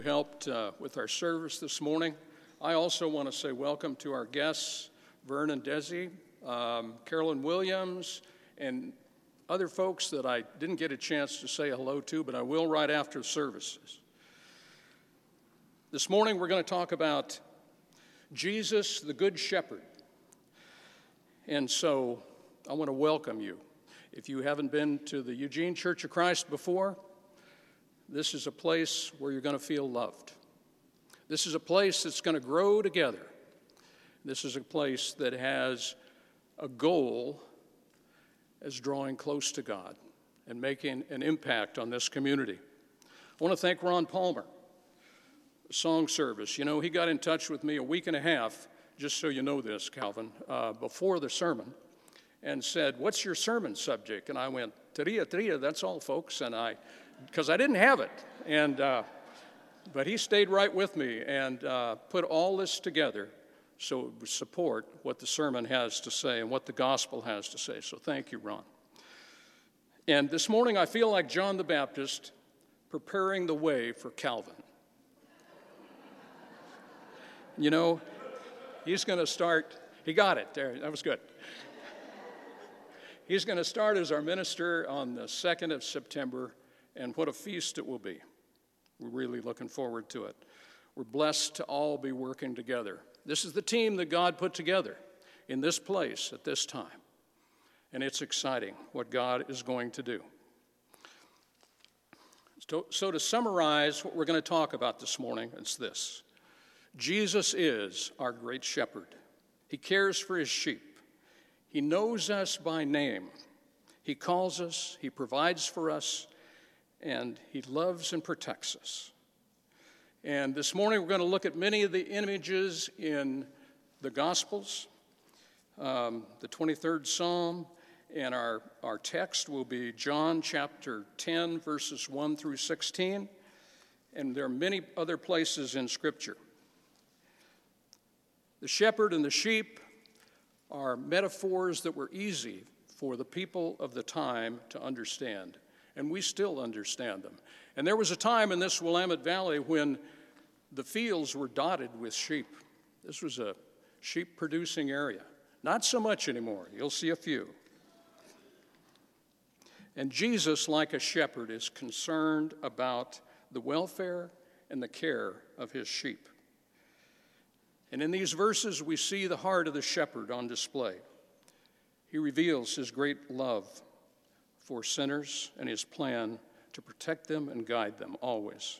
Helped with our service this morning. I also want to say welcome to our guests, Vern and Desi, Carolyn Williams, and other folks that I didn't get a chance to say hello to, but I will right after the services. This morning we're going to talk about Jesus, the Good Shepherd. And so I want to welcome you. If you haven't been to the Eugene Church of Christ before, this is a place where you're going to feel loved. This is a place that's going to grow together. This is a place that has a goal as drawing close to God and making an impact on this community. I want to thank Ron Palmer, song service. You know, he got in touch with me a week and a half, just so you know this, Calvin, before the sermon, and said, "What's your sermon subject?" And I went, "Tria, that's all, folks." And because I didn't have it. But he stayed right with me and put all this together so it would support what the sermon has to say and what the gospel has to say. So thank you, Ron. And this morning I feel like John the Baptist preparing the way for Calvin. You know, he's going to start, he got it there, that was good. He's going to start as our minister on the 2nd of September. And what a feast it will be. We're really looking forward to it. We're blessed to all be working together. This is the team that God put together in this place at this time. And it's exciting what God is going to do. So to summarize what we're going to talk about this morning, it's this. Jesus is our great shepherd. He cares for his sheep. He knows us by name. He calls us. He provides for us. And he loves and protects us. And this morning we're going to look at many of the images in the Gospels, the 23rd Psalm, and our text will be John chapter 10, verses 1 through 16, and there are many other places in Scripture. The shepherd and the sheep are metaphors that were easy for the people of the time to understand. And we still understand them. And there was a time in this Willamette Valley when the fields were dotted with sheep. This was a sheep-producing area. Not so much anymore. You'll see a few. And Jesus, like a shepherd, is concerned about the welfare and the care of his sheep. And in these verses, we see the heart of the shepherd on display. He reveals his great love for sinners and his plan to protect them and guide them always.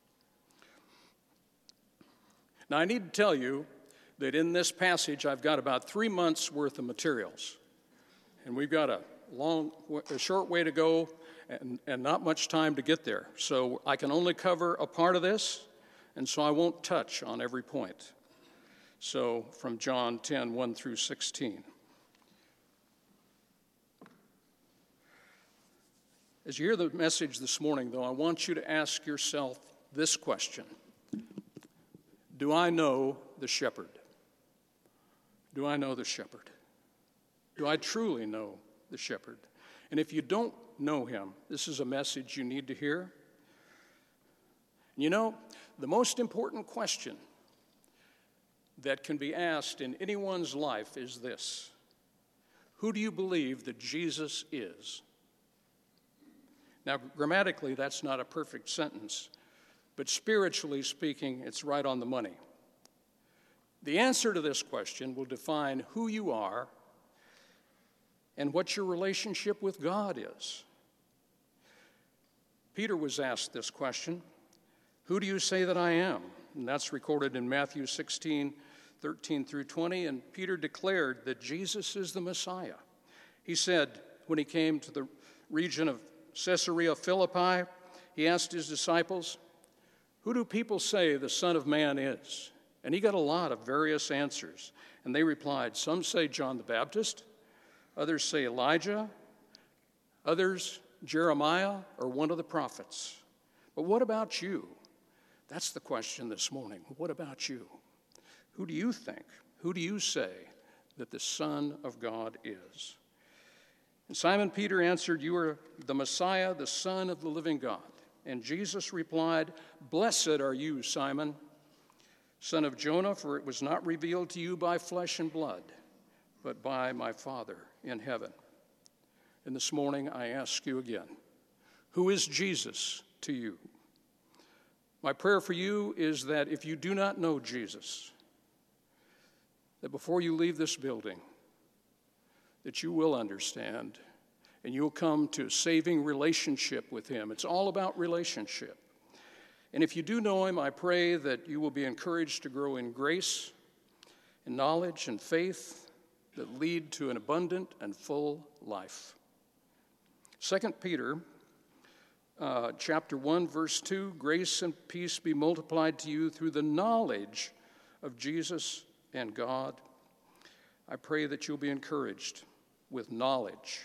Now, I need to tell you that in this passage, I've got about 3 months' worth of materials. And we've got a short way to go and not much time to get there. So I can only cover a part of this, and so I won't touch on every point. So from John 10, 1 through 16. As you hear the message this morning, though, I want you to ask yourself this question. Do I know the shepherd? Do I know the shepherd? Do I truly know the shepherd? And if you don't know him, this is a message you need to hear. You know, the most important question that can be asked in anyone's life is this. Who do you believe that Jesus is? Now, grammatically, that's not a perfect sentence, but spiritually speaking, it's right on the money. The answer to this question will define who you are and what your relationship with God is. Peter was asked this question, "Who do you say that I am?" And that's recorded in Matthew 16, 13 through 20, and Peter declared that Jesus is the Messiah. He said, when he came to the region of Caesarea Philippi, he asked his disciples, "Who do people say the Son of Man is?" And he got a lot of various answers. And they replied, some say John the Baptist, others say Elijah, others Jeremiah or one of the prophets. But what about you? That's the question this morning. What about you? Who do you think? Who do you say that the Son of God is? And Simon Peter answered, "You are the Messiah, the Son of the living God." And Jesus replied, "Blessed are you, Simon, son of Jonah, for it was not revealed to you by flesh and blood, but by my Father in heaven." And this morning I ask you again, who is Jesus to you? My prayer for you is that if you do not know Jesus, that before you leave this building, that you will understand and you'll come to a saving relationship with him. It's all about relationship. And if you do know him, I pray that you will be encouraged to grow in grace, in knowledge, and faith that lead to an abundant and full life. 2 Peter chapter 1, verse 2, "Grace and peace be multiplied to you through the knowledge of Jesus and God." I pray that you'll be encouraged with knowledge.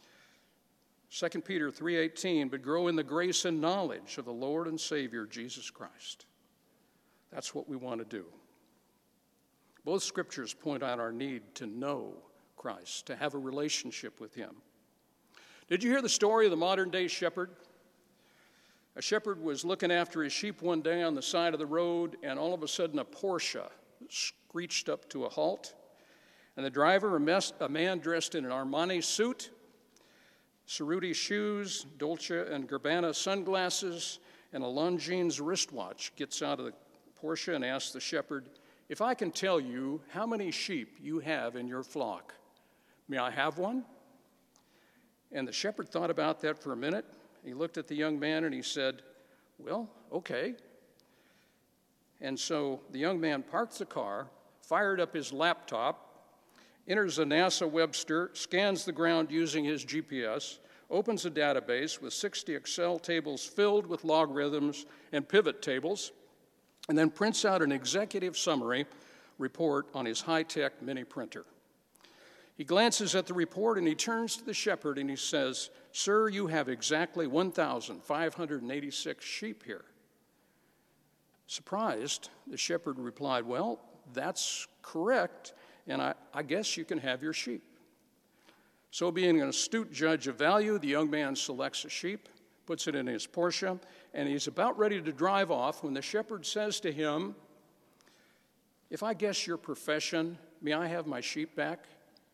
2 Peter 3:18, "But grow in the grace and knowledge of the Lord and Savior, Jesus Christ." That's what we want to do. Both scriptures point out our need to know Christ, to have a relationship with him. Did you hear the story of the modern-day shepherd? A shepherd was looking after his sheep one day on the side of the road, and all of a sudden a Porsche screeched up to a halt. And the driver, a man dressed in an Armani suit, Cerruti shoes, Dolce & Gabbana sunglasses, and a Longines wristwatch, gets out of the Porsche and asks the shepherd, "If I can tell you how many sheep you have in your flock, may I have one?" And the shepherd thought about that for a minute. He looked at the young man and he said, "Well, okay." And so the young man parked the car, fired up his laptop, enters a NASA Webster, scans the ground using his GPS, opens a database with 60 Excel tables filled with logarithms and pivot tables, and then prints out an executive summary report on his high-tech mini printer. He glances at the report and he turns to the shepherd and he says, "Sir, you have exactly 1,586 sheep here." Surprised, the shepherd replied, "Well, that's correct, and I guess you can have your sheep." So being an astute judge of value, the young man selects a sheep, puts it in his Porsche, and he's about ready to drive off when the shepherd says to him, "If I guess your profession, may I have my sheep back?"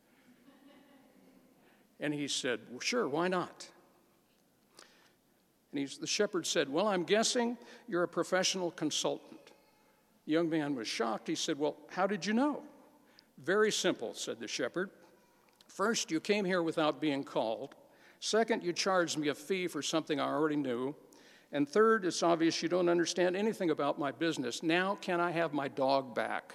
And he said, "Well, sure, why not?" And the shepherd said, "Well, I'm guessing you're a professional consultant." The young man was shocked. He said, "Well, how did you know?" "Very simple," said the shepherd. "First, you came here without being called. Second, you charged me a fee for something I already knew. And third, it's obvious you don't understand anything about my business. Now, can I have my dog back?"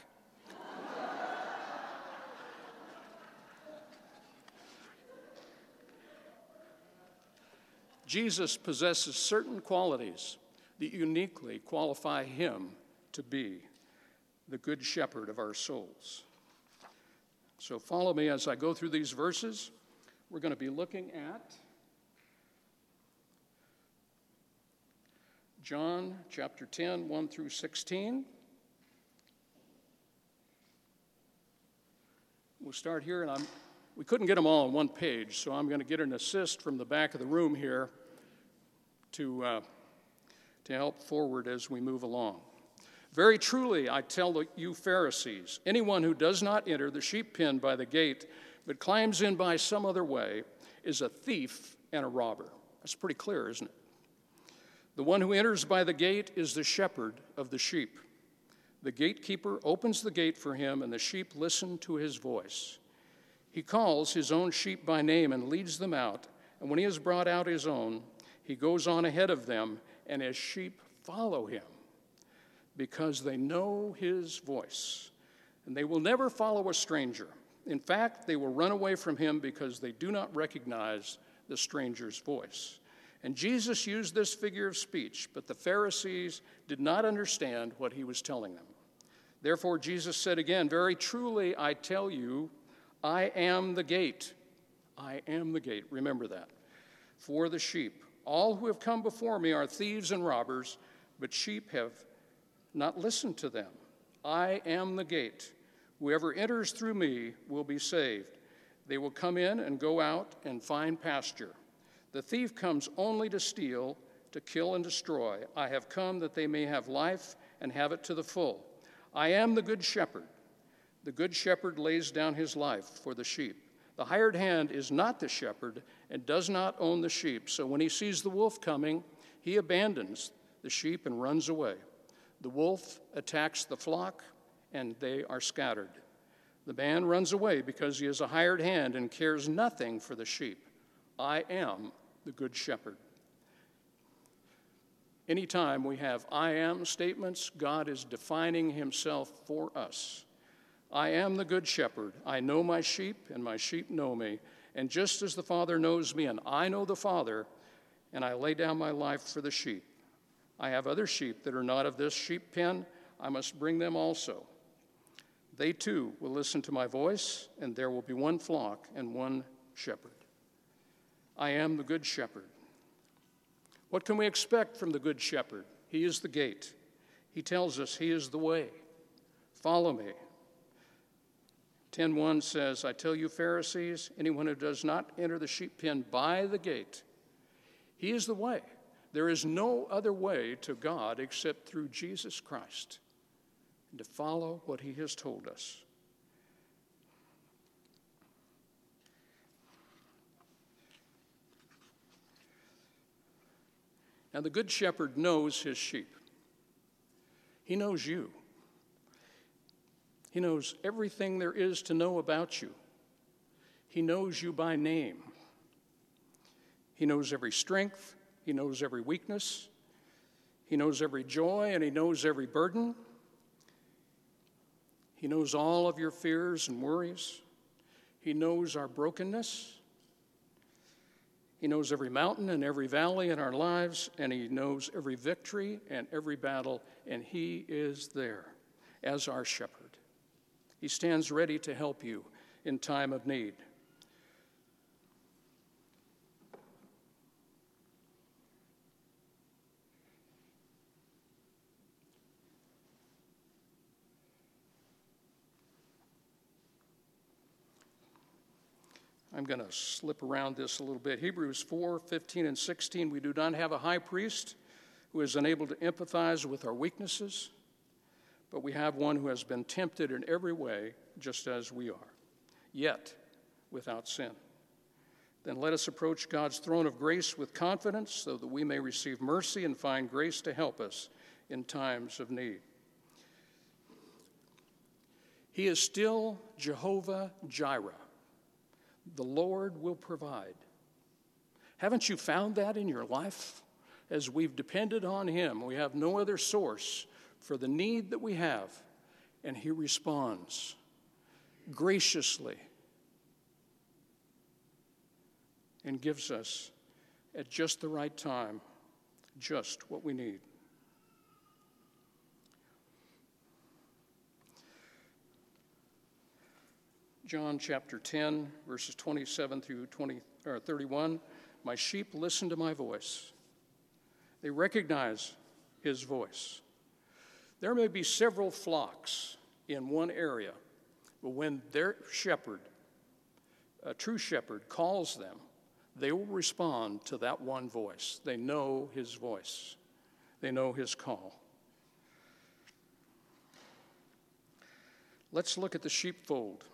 Jesus possesses certain qualities that uniquely qualify him to be the good shepherd of our souls. So follow me as I go through these verses. We're going to be looking at John chapter 10, 1 through 16. We'll start here, and we couldn't get them all on one page, so I'm going to get an assist from the back of the room here to help forward as we move along. "Very truly, I tell you Pharisees, anyone who does not enter the sheep pen by the gate, but climbs in by some other way, is a thief and a robber." That's pretty clear, isn't it? "The one who enters by the gate is the shepherd of the sheep. The gatekeeper opens the gate for him, and the sheep listen to his voice. He calls his own sheep by name and leads them out, and when he has brought out his own, he goes on ahead of them, and his sheep follow him, because they know his voice, and they will never follow a stranger. In fact, they will run away from him because they do not recognize the stranger's voice." And Jesus used this figure of speech, but the Pharisees did not understand what he was telling them. Therefore, Jesus said again, "Very truly, I tell you, I am the gate." I am the gate. Remember that. "For the sheep. All who have come before me are thieves and robbers, but sheep have not listened to them. I am the gate. Whoever enters through me will be saved. They will come in and go out and find pasture. The thief comes only to steal, to kill and destroy. I have come that they may have life and have it to the full. I am the good shepherd. The good shepherd lays down his life for the sheep. The hired hand is not the shepherd and does not own the sheep. So when he sees the wolf coming, he abandons the sheep and runs away. The wolf attacks the flock, and they are scattered. The man runs away because he is a hired hand and cares nothing for the sheep. I am the good shepherd. Anytime we have I am statements, God is defining himself for us. I am the good shepherd. I know my sheep, and my sheep know me. And just as the Father knows me, and I know the Father, and I lay down my life for the sheep. I have other sheep that are not of this sheep pen. I must bring them also. They too will listen to my voice, and there will be one flock and one shepherd. I am the good shepherd. What can we expect from the good shepherd? He is the gate. He tells us he is the way. Follow me. 10:1 says, I tell you, Pharisees, anyone who does not enter the sheep pen by the gate, he is the way. There is no other way to God except through Jesus Christ, and to follow what he has told us. Now, the good shepherd knows his sheep. He knows you. He knows everything there is to know about you. He knows you by name. He knows every strength. He knows every weakness. He knows every joy, and he knows every burden. He knows all of your fears and worries. He knows our brokenness. He knows every mountain and every valley in our lives, and he knows every victory and every battle, and he is there as our shepherd. He stands ready to help you in time of need. I'm going to slip around this a little bit. Hebrews 4:15 and 16, we do not have a high priest who is unable to empathize with our weaknesses, but we have one who has been tempted in every way, just as we are, yet without sin. Then let us approach God's throne of grace with confidence so that we may receive mercy and find grace to help us in times of need. He is still Jehovah Jireh. The Lord will provide. Haven't you found that in your life? As we've depended on him, we have no other source for the need that we have, and he responds graciously and gives us at just the right time just what we need. John chapter 10, verses 27 through 31, my sheep listen to my voice. They recognize his voice. There may be several flocks in one area, but when their shepherd, a true shepherd, calls them, they will respond to that one voice. They know his voice. They know his call. Let's look at the sheepfold.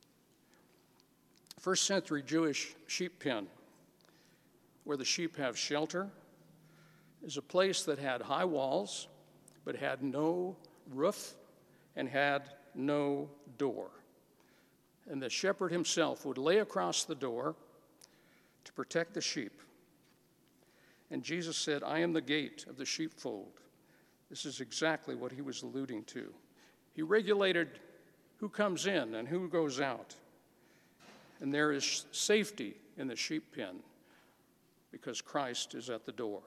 First century Jewish sheep pen, where the sheep have shelter, is a place that had high walls, but had no roof and had no door. And the shepherd himself would lay across the door to protect the sheep. And Jesus said, I am the gate of the sheepfold. This is exactly what he was alluding to. He regulated who comes in and who goes out. And there is safety in the sheep pen because Christ is at the door.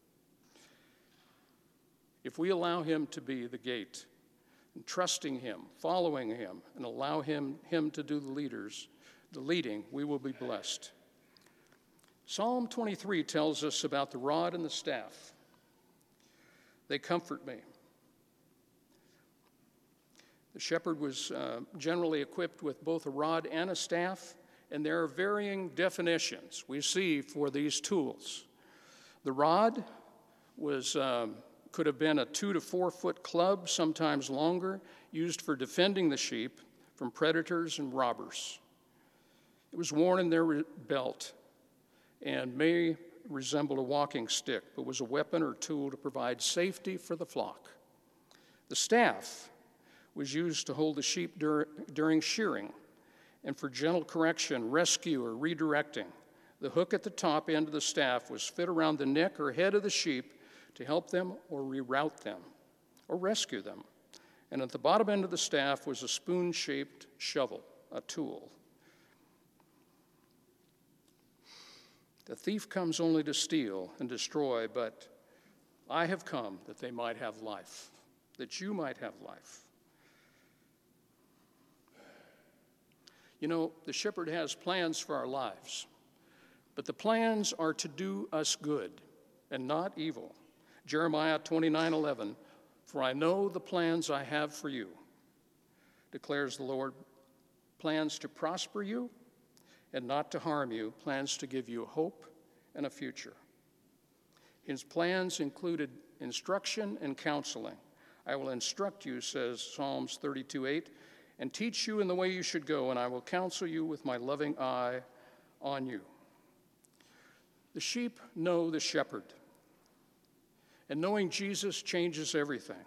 If we allow him to be the gate, and trusting him, following him, and allow him to do the leading, we will be blessed. Psalm 23 tells us about the rod and the staff. They comfort me. The shepherd was generally equipped with both a rod and a staff, and there are varying definitions we see for these tools. The rod could have been a 2 to 4 foot club, sometimes longer, used for defending the sheep from predators and robbers. It was worn in their belt and may resemble a walking stick, but was a weapon or tool to provide safety for the flock. The staff was used to hold the sheep during shearing and for gentle correction, rescue, or redirecting. The hook at the top end of the staff was fit around the neck or head of the sheep to help them or reroute them or rescue them. And at the bottom end of the staff was a spoon-shaped shovel, a tool. The thief comes only to steal and destroy, but I have come that they might have life, that you might have life. You know, the shepherd has plans for our lives, but the plans are to do us good and not evil. Jeremiah 29:11, for I know the plans I have for you, declares the Lord, plans to prosper you and not to harm you, plans to give you hope and a future. His plans included instruction and counseling. I will instruct you, says Psalms 32:8, and teach you in the way you should go, and I will counsel you with my loving eye on you. The sheep know the shepherd, and knowing Jesus changes everything.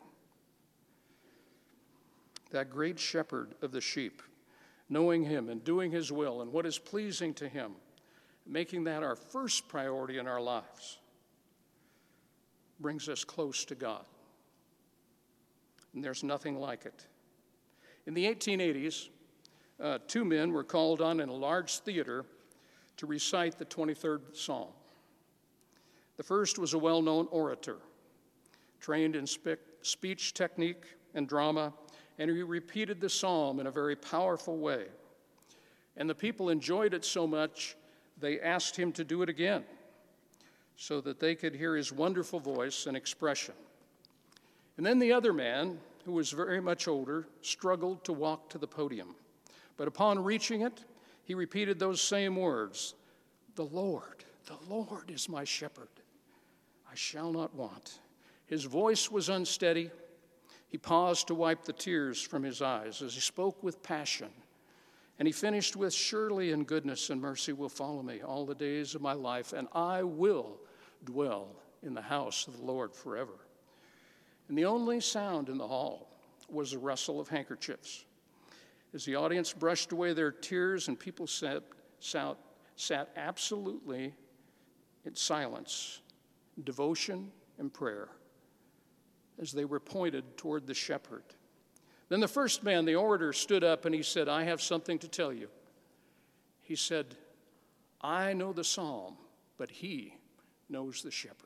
That great shepherd of the sheep, knowing him and doing his will and what is pleasing to him, making that our first priority in our lives, brings us close to God. And there's nothing like it. In the 1880s, 2 men were called on in a large theater to recite the 23rd Psalm. The first was a well-known orator, trained in speech technique and drama, and he repeated the psalm in a very powerful way. And the people enjoyed it so much, they asked him to do it again so that they could hear his wonderful voice and expression. And then the other man, who was very much older, struggled to walk to the podium. But upon reaching it, he repeated those same words, the Lord is my shepherd. I shall not want. His voice was unsteady. He paused to wipe the tears from his eyes as he spoke with passion. And he finished with, surely in goodness and mercy will follow me all the days of my life, and I will dwell in the house of the Lord forever. And the only sound in the hall was the rustle of handkerchiefs. As the audience brushed away their tears and people sat absolutely in silence, devotion and prayer, as they were pointed toward the shepherd. Then the first man, the orator, stood up and he said, I have something to tell you. He said, I know the psalm, but he knows the shepherd.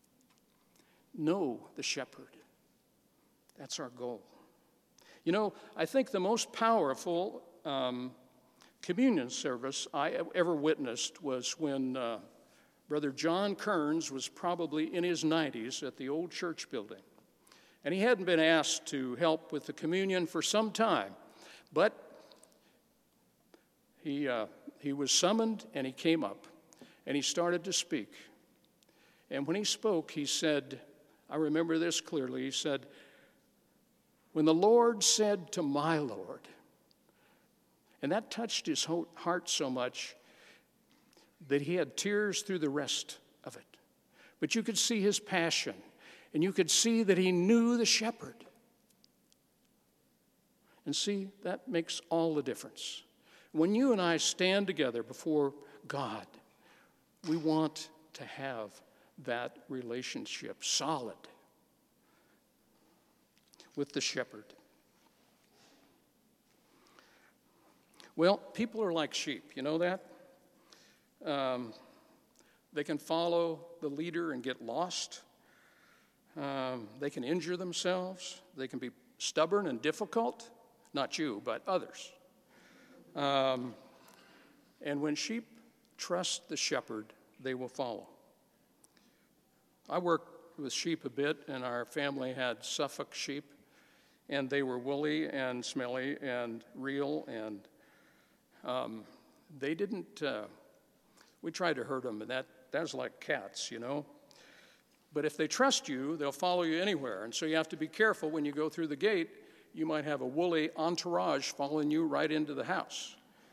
Know the shepherd. That's our goal. You know, I think the most powerful communion service I ever witnessed was when Brother John Kearns was probably in his 90s at the old church building. And he hadn't been asked to help with the communion for some time, but he was summoned and he came up and he started to speak. And when he spoke, he said, I remember this clearly, he said, when the Lord said to my Lord, and that touched his heart so much that he had tears through the rest of it. But you could see his passion, and you could see that he knew the shepherd. And see, that makes all the difference. When you and I stand together before God, we want to have that relationship solid with the shepherd. Well, people are like sheep, you know that? They can follow the leader and get lost. They can injure themselves. They can be stubborn and difficult. Not you, but others. And when sheep trust the shepherd, they will follow. I worked with sheep a bit, and our family had Suffolk sheep, and they were woolly and smelly and real, and they didn't, we tried to herd them, and that was like cats, you know. But if they trust you, they'll follow you anywhere. And so you have to be careful when you go through the gate. You might have a woolly entourage following you right into the house.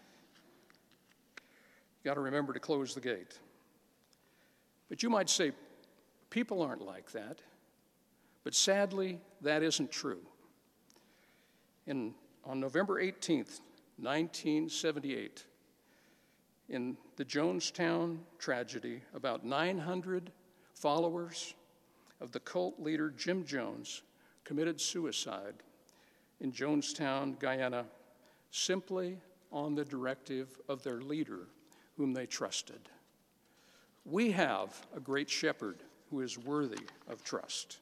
You got to remember to close the gate. But you might say, people aren't like that. But sadly, that isn't true. On November 18th, 1978, in the Jonestown tragedy, about 900 followers of the cult leader Jim Jones committed suicide in Jonestown, Guyana, simply on the directive of their leader, whom they trusted. We have a great shepherd who is worthy of trust.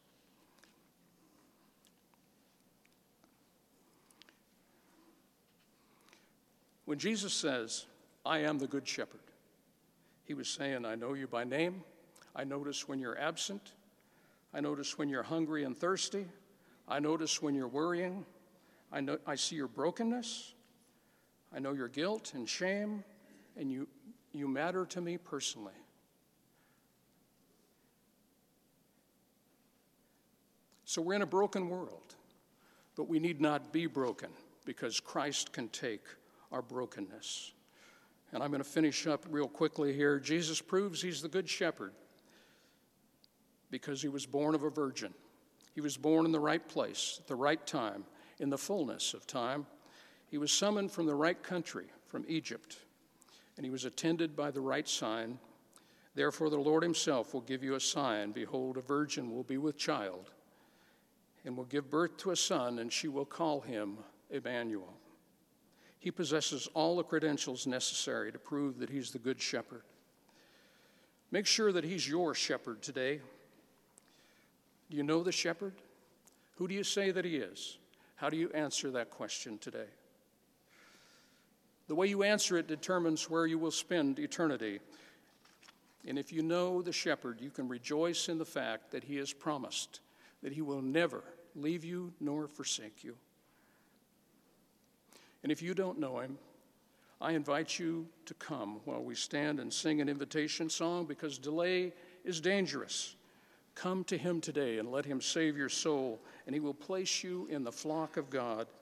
When Jesus says, I am the good shepherd, he was saying, I know you by name. I notice when you're absent. I notice when you're hungry and thirsty. I notice when you're worrying. I see your brokenness. I know your guilt and shame, and you matter to me personally. So we're in a broken world, but we need not be broken because Christ can take our brokenness. And I'm going to finish up real quickly here. Jesus proves he's the good shepherd because he was born of a virgin. He was born in the right place at the right time, in the fullness of time. He was summoned from the right country, from Egypt, and he was attended by the right sign. Therefore the Lord himself will give you a sign. Behold, a virgin will be with child and will give birth to a son, and she will call him Emmanuel. He possesses all the credentials necessary to prove that he's the good shepherd. Make sure that he's your shepherd today. Do you know the shepherd? Who do you say that he is? How do you answer that question today? The way you answer it determines where you will spend eternity. And if you know the shepherd, you can rejoice in the fact that he has promised that he will never leave you nor forsake you. And if you don't know him, I invite you to come while we stand and sing an invitation song, because delay is dangerous. Come to him today and let him save your soul, and he will place you in the flock of God